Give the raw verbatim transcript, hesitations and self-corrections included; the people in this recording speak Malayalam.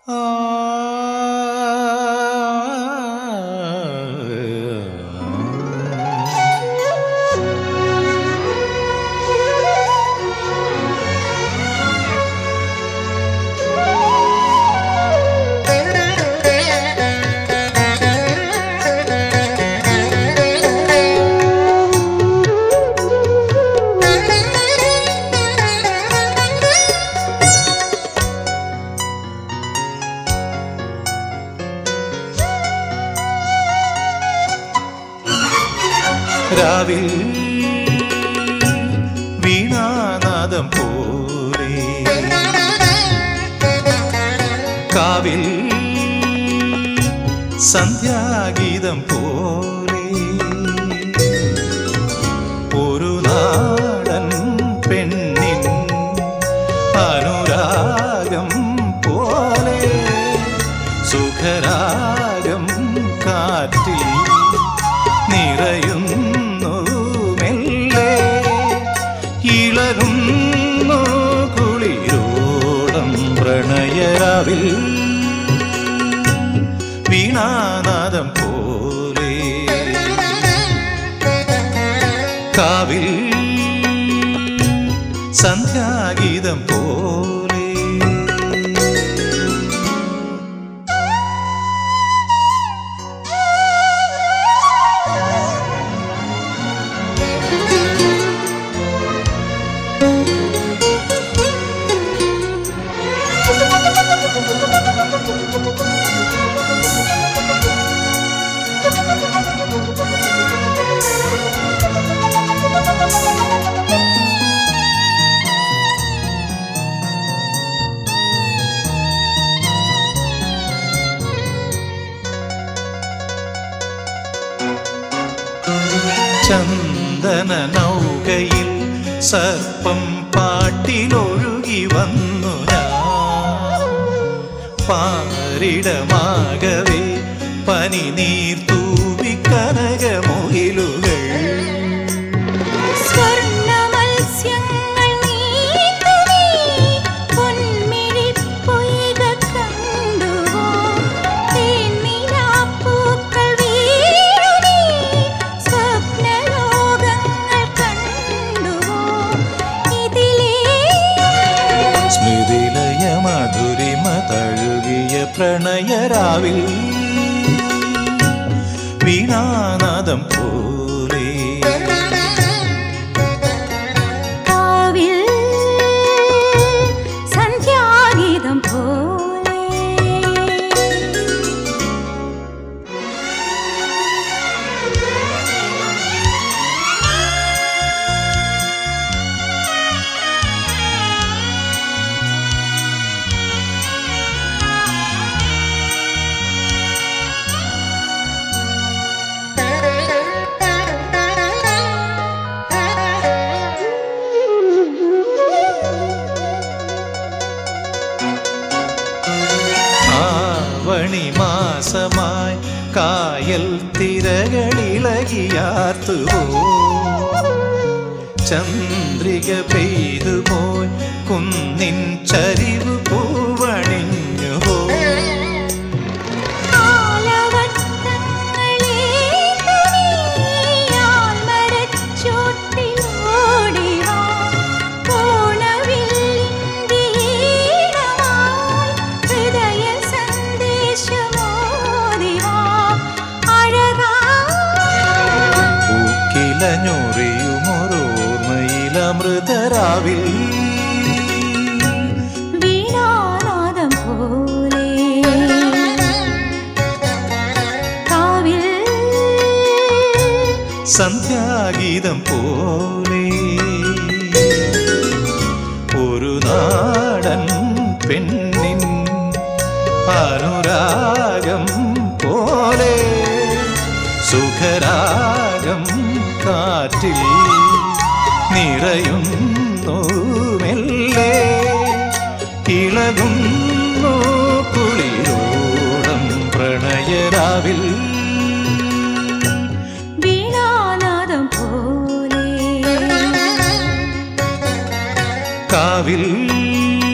രാവിൽ വീണാനാദം പോലെ കാവിൽ സന്ധ്യാഗീതം പോലെ ഒരു നാടൻ പെണ്ണിൻ അനുരാഗം പോലെ സുഖരാഗം കാറ്റിൽ നിറയുന്നു മെല്ലെ ഇളകുന്നു കുളിരോളം പ്രണയരാവിൽ വീണാനാദം പോലെ കാവിൽ സന്ധ്യാഗീതം പോലെ ചന്ദന നൗകയിൽ സർപ്പം പാട്ടിലൊഴുകി വന്നു ഞാൻ പാരിടമാകവേ പനിനീർ തൂവി കനകമുകിലുകൾ സ്മൃതിലയ മധുരിമ തഴുകിയ പ്രണയരാവിൽ വീണാനാദം പോലെ കാവിൽ സന്ധ്യാഗീതം പോലെ മാസമായി കായൽ തിരകളിളകിയാർത്തുപോ ചന്ദ്രിക പെയ്തുപോയി കുന്നിൻ ചരിവ് പൂവണിഞ്ഞുപോ ോർമ്മയിലമൃതരാവിൽ വീണാനാദം പോലെ കാവിൽ സന്ധ്യാഗീതം പോലെ ഒരു നാടൻ പെണ്ണിൻ അനുരാഗം പോലെ സുഖരാഗം കാറ്റിൽ നിറയുന്നു മെല്ലെ ഇളകുന്നു കുളിരോളം പ്രണയരാവിൽ വീണാനാദം പോലെ കാവിൽ